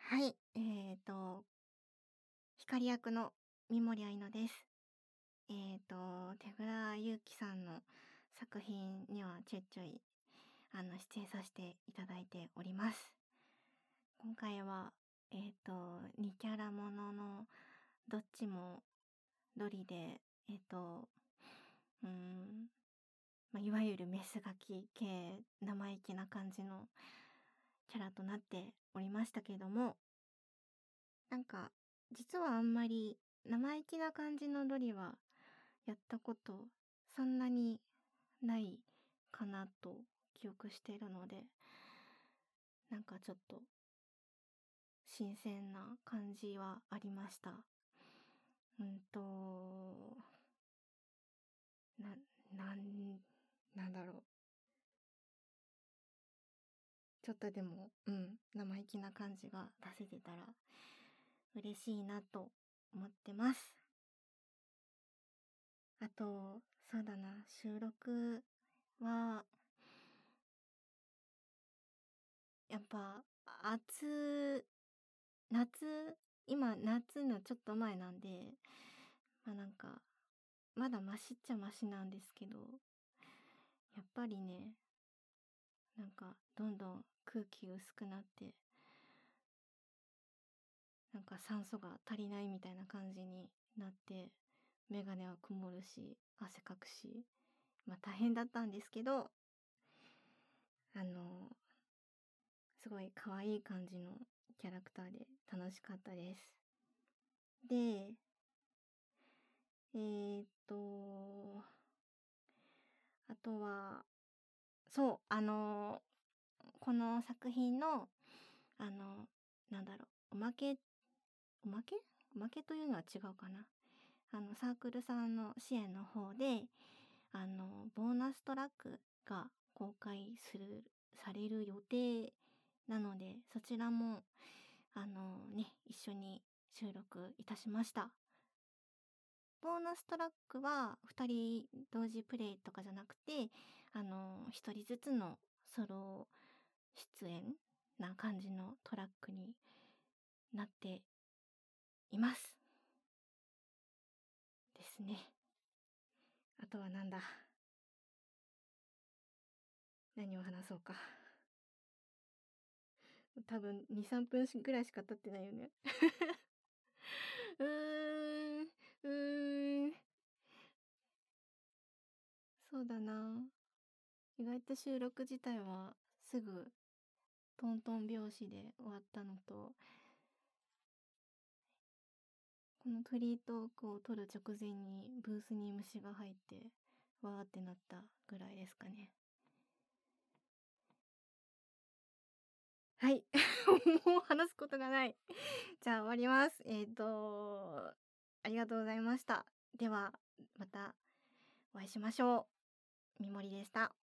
はい、光役の三森愛乃です。手倉祐希さんの作品にはちょいちょい出演させていただいております。今回は2キャラもののどっちもドリでいわゆるメスガキ系生意気な感じのキャラとなっておりましたけども、なんか実はあんまり生意気な感じのドリはやったことそんなにないかなと記憶しているので、なんかちょっと新鮮な感じはありました。うんとな、なんだろう。ちょっとでも、生意気な感じが出せてたら嬉しいなと思ってます。あと、そうだな、収録は、やっぱ、夏、今夏のちょっと前なんで、なんか、まだマシっちゃマシなんですけど、やっぱりね、なんか、どんどん空気薄くなって、なんか酸素が足りないみたいな感じになって、メガネは曇るし、汗かくし、大変だったんですけど、すごい可愛い感じのキャラクターで楽しかったです。で、あとは、そう、この作品の、なんだろう、おまけおまけというのは違うかな。サークルさんの支援の方で、ボーナストラックが公開される予定なので、そちらも、一緒に収録いたしました。ボーナストラックは2人同時プレイとかじゃなくて、1人ずつのソロ出演な感じのトラックになっています。ですね。あとはなんだ。何を話そうか。多分2、3分ぐらいしか経ってないよね。うーん、うーん。そうだな。意外と収録自体はすぐトントン拍子で終わったのと、このフリートークを撮る直前にブースに虫が入ってわーってなったぐらいですかね。はい。もう話すことがない。じゃあ終わります。ありがとうございました。では、またお会いしましょう。みもりでした。